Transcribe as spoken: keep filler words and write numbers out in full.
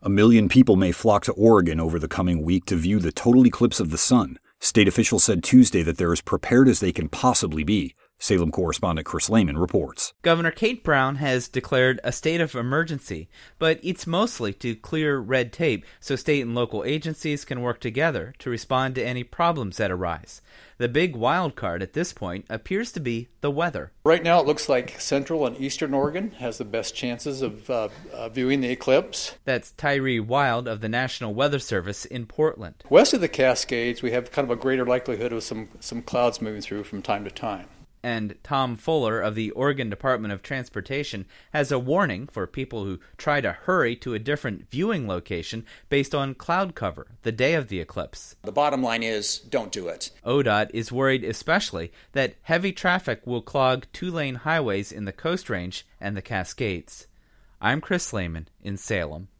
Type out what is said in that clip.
A million people may flock to Oregon over the coming week to view the total eclipse of the sun. State officials said Tuesday that they're as prepared as they can possibly be. Salem correspondent Chris Lehman reports. Governor Kate Brown has declared a state of emergency, but it's mostly to clear red tape so state and local agencies can work together to respond to any problems that arise. The big wild card at this point appears to be the weather. Right now it looks like central and eastern Oregon has the best chances of uh, uh, viewing the eclipse. That's Tyree Wild of the National Weather Service in Portland. West of the Cascades, we have kind of a greater likelihood of some, some clouds moving through from time to time. And Tom Fuller of the Oregon Department of Transportation has a warning for people who try to hurry to a different viewing location based on cloud cover the day of the eclipse. The bottom line is, don't do it. O D O T is worried especially that heavy traffic will clog two-lane highways in the Coast Range and the Cascades. I'm Chris Lehman in Salem.